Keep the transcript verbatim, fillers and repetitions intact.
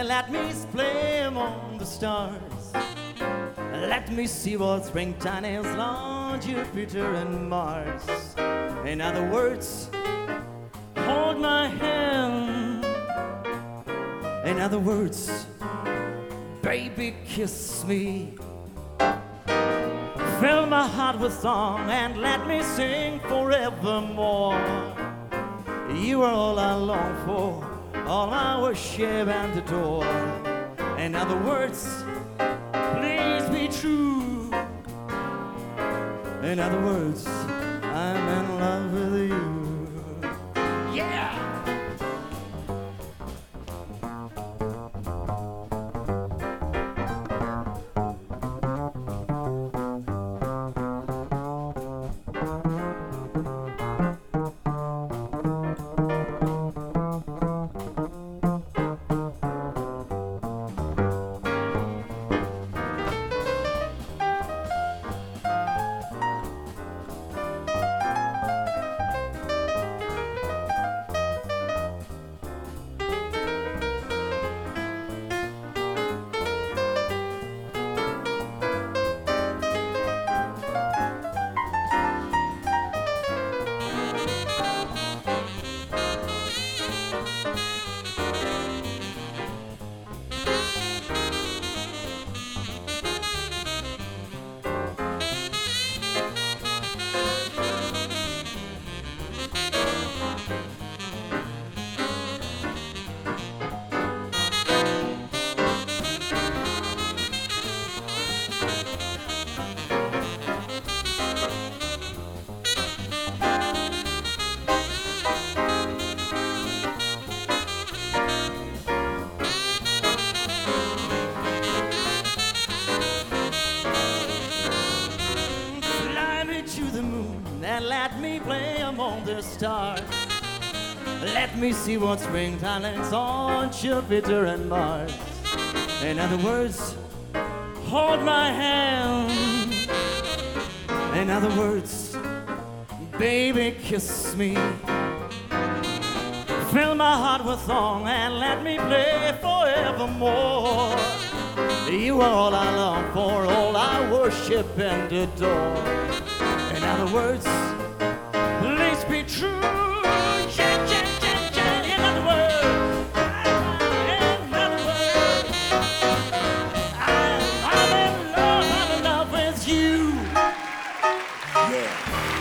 and let me play among the stars. Let me see what springtime is on Jupiter and Mars. In other words, hold my hand. In other words, baby, kiss me. Fill my heart with song and let me sing forevermore. You are all I long for, all I worship and adore. In other words, please be true. In other words, I'm in love with you. Yeah! And let me play among the stars. Let me see what springtime is on Jupiter and Mars. In other words, hold my hand. In other words, baby, kiss me. Fill my heart with song and let me play forevermore. You are all I long for, all I worship and adore. In other words, please be true. Yeah, yeah, yeah, yeah. In other words, in other words, I'm, I'm in love, I'm in love with you. Yeah.